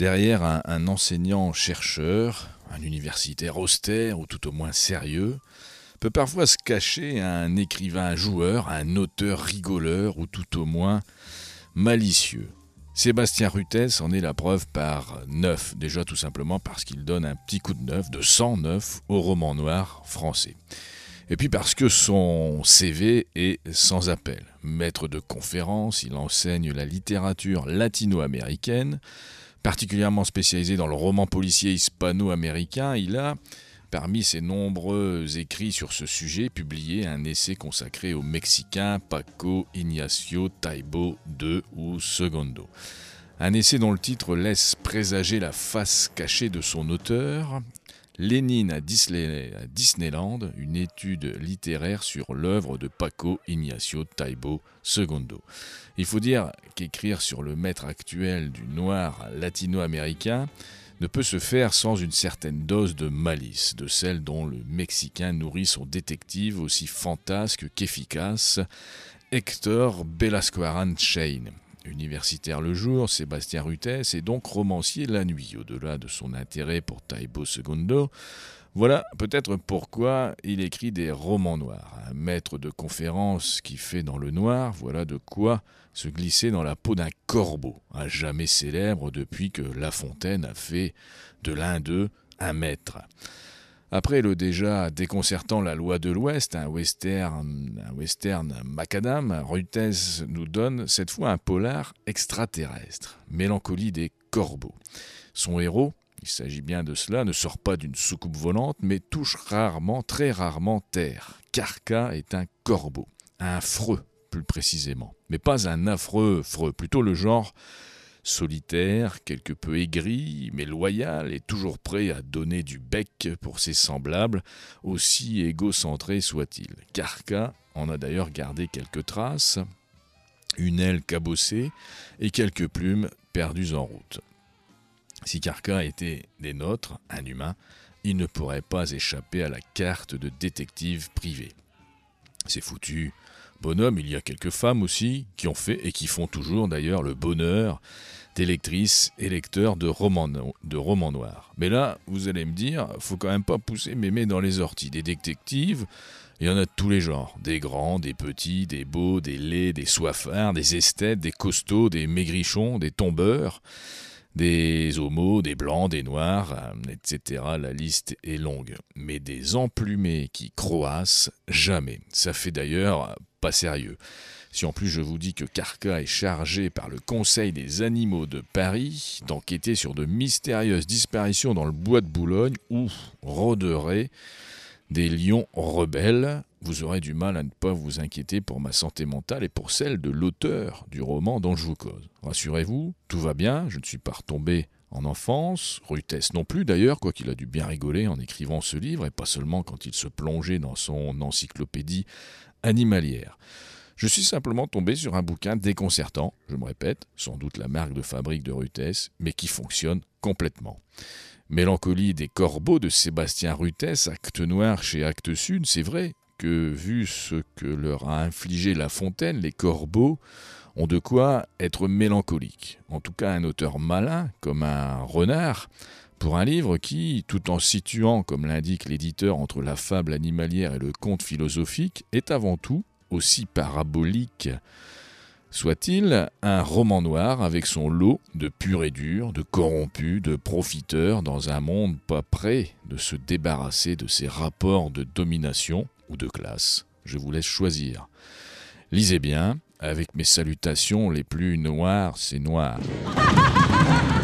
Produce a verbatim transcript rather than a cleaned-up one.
Derrière un, un enseignant-chercheur, un universitaire austère ou tout au moins sérieux, peut parfois se cacher un écrivain joueur, un auteur rigoleur ou tout au moins malicieux. Sébastien Rutès en est la preuve par neuf, déjà tout simplement parce qu'il donne un petit coup de neuf, de sang neuf au roman noir français. Et puis parce que son C V est sans appel. Maître de conférences, il enseigne la littérature latino-américaine, particulièrement spécialisé dans le roman policier hispano-américain. Il a, parmi ses nombreux écrits sur ce sujet, publié un essai consacré au Mexicain Paco Ignacio Taibo deux ou Segundo. Un essai dont le titre laisse présager la face cachée de son auteur, Lénine à, Disney, à Disneyland, une étude littéraire sur l'œuvre de Paco Ignacio Taibo Segundo. Il faut dire qu'écrire sur le maître actuel du noir latino-américain ne peut se faire sans une certaine dose de malice, de celle dont le Mexicain nourrit son détective aussi fantasque qu'efficace, Héctor Belasco-Arán Chain. Universitaire le jour, Sébastien Rutès est donc romancier la nuit. Au-delà de son intérêt pour Taibo Segundo, voilà peut-être pourquoi il écrit des romans noirs. Un maître de conférence qui fait dans le noir, voilà de quoi se glisser dans la peau d'un corbeau, à jamais célèbre depuis que La Fontaine a fait de l'un d'eux un maître. Après le déjà déconcertant La Loi de l'Ouest, un western, un western macadam, Rutès nous donne cette fois un polar extraterrestre, Mélancolie des corbeaux. Son héros, il s'agit bien de cela, ne sort pas d'une soucoupe volante, mais touche rarement, très rarement terre. Carca est un corbeau, un freux plus précisément, mais pas un affreux freux, plutôt le genre solitaire, quelque peu aigri, mais loyal et toujours prêt à donner du bec pour ses semblables, aussi égocentré soit-il. Carca en a d'ailleurs gardé quelques traces, une aile cabossée et quelques plumes perdues en route. Si Carca était des nôtres, un humain, il ne pourrait pas échapper à la carte de détective privé. C'est foutu. Bonhomme, il y a quelques femmes aussi qui ont fait et qui font toujours d'ailleurs le bonheur des lectrices et lecteurs de romans, no- de romans noirs. Mais là, vous allez me dire, faut quand même pas pousser mémé dans les orties. Des détectives, il y en a de tous les genres. Des grands, des petits, des beaux, des laids, des soifards, des esthètes, des costauds, des maigrichons, des tombeurs, des homos, des blancs, des noirs, et cetera. La liste est longue. Mais des emplumés qui croassent, jamais. Ça fait d'ailleurs pas sérieux. Si en plus je vous dis que Carca est chargé par le Conseil des animaux de Paris d'enquêter sur de mystérieuses disparitions dans le bois de Boulogne où rôderaient des lions rebelles, vous aurez du mal à ne pas vous inquiéter pour ma santé mentale et pour celle de l'auteur du roman dont je vous cause. Rassurez-vous, tout va bien, je ne suis pas retombé en enfance, Rutès non plus d'ailleurs, quoiqu'il a dû bien rigoler en écrivant ce livre, et pas seulement quand il se plongeait dans son encyclopédie animalière. Je suis simplement tombé sur un bouquin déconcertant, je me répète, sans doute la marque de fabrique de Rutès, mais qui fonctionne complètement. Mélancolie des corbeaux de Sébastien Rutès, acte noir chez Actes Sud, c'est vrai que, vu ce que leur a infligé La Fontaine, les corbeaux ont de quoi être mélancoliques. En tout cas, un auteur malin, comme un renard, pour un livre qui, tout en situant, comme l'indique l'éditeur, entre la fable animalière et le conte philosophique, est avant tout, aussi parabolique soit-il, un roman noir avec son lot de purs et durs, de corrompus, de profiteurs dans un monde pas prêt de se débarrasser de ces rapports de domination ou de classe. Je vous laisse choisir. Lisez bien, avec mes salutations les plus noires, c'est noir.